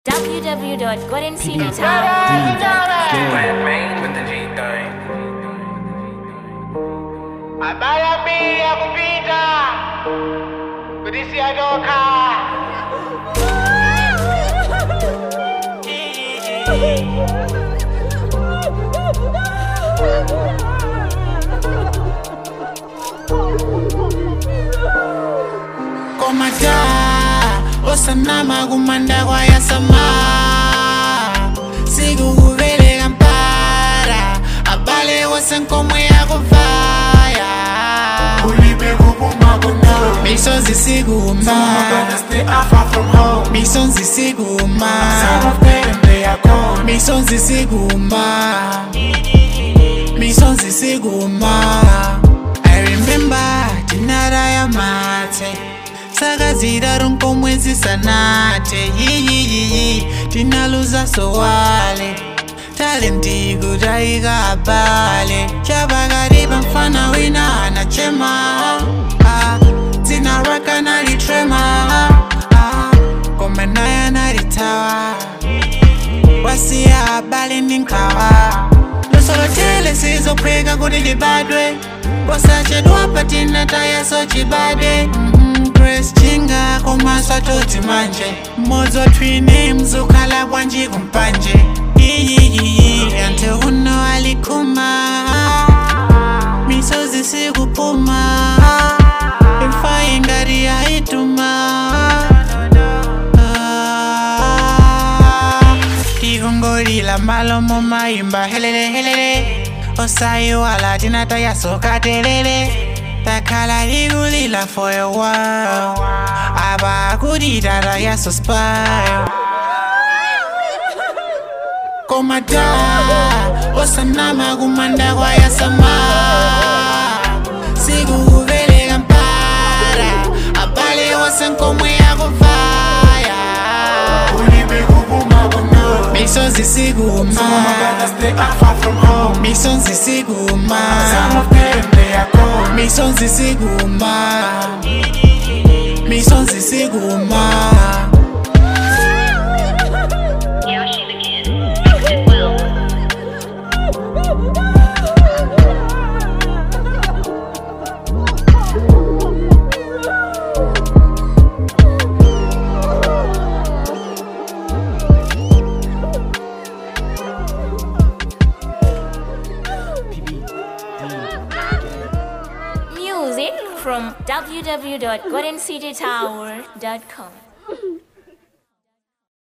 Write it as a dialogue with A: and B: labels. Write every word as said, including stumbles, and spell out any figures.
A: w w w dot golden city town
B: Brand main with the G thing.
C: Abaya B yakupita kudisi adoka
D: Komata osanama kumanda kwa yasama siku kuvele kampara abale wasenkomwe yakuvaya
C: ulibe kupuma kuno
D: misonzi siguma
C: gonna stay far from home
D: misonzi siguma
C: some of them they are gone
D: misonzi siguma misonzi siguma I remember dinara ya mate sakazira ronkomwezi sanate yiyiyiyi tinaluza sowale talenti kutaika abale chabakariba mfana wina anachema ah, zinaraka nalitrema ah, komenaya nalitawa wasiya abale ninkawa losolotele sizopheka kuti libadwe posachedwa patina tayaso chibade Grace chinga komasa toti manje mozo twine mzukala bwanji kumpanje iyiyiyi ante uno alikuma misozi sikupuma imfaye ngari ya ituma igongoli la malomo maimba helele helele osayo ala tinata ya soka telele takala ligulila for a while aba kudidara ya so spy komata osanama kumanda kwa yasama siku kuvele kampara abale wasenkomwe yakuvaya
C: ulibe kupuma kuno
D: misonzi siguma
C: gonna stay far from home
D: misonzi siguma
C: some of them they are gone
D: misonzi siguma misonzi siguma
A: Yo, she the kid. Mix it well. Music from w w w dot golden city tower dot com